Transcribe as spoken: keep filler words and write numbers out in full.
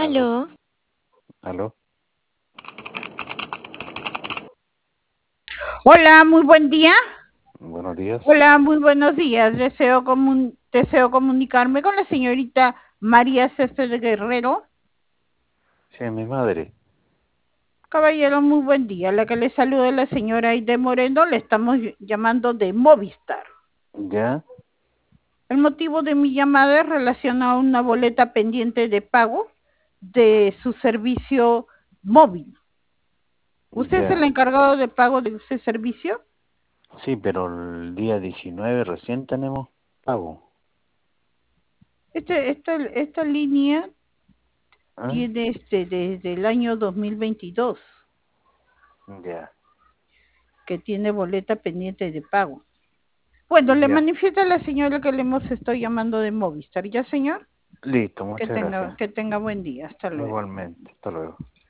Aló, Aló, aló, Hola, muy buen día. buenos días. Hola, muy buenos días. Deseo, comun- deseo comunicarme con la señorita María César Guerrero. Sí, es mi madre. Caballero, muy buen día. La que le saluda es la señora Aide Moreno. Le estamos ll- llamando de Movistar. ¿Ya? El motivo de mi llamada es relacionado a una boleta pendiente de pago de su servicio móvil. ¿Usted es el Ya. encargado de pago de ese servicio? Sí, pero el día diecinueve recién tenemos pago. Este, esta, esta línea ¿Ah? tiene este desde el año dos mil veintidós. Ya, Que tiene boleta pendiente de pago. Bueno, le ya. manifiesta a la señora que le hemos estado llamando de Movistar. ¿Ya, señor? Listo, Que muchas tenga, gracias. que tenga buen día. Hasta luego. Igualmente, hasta luego.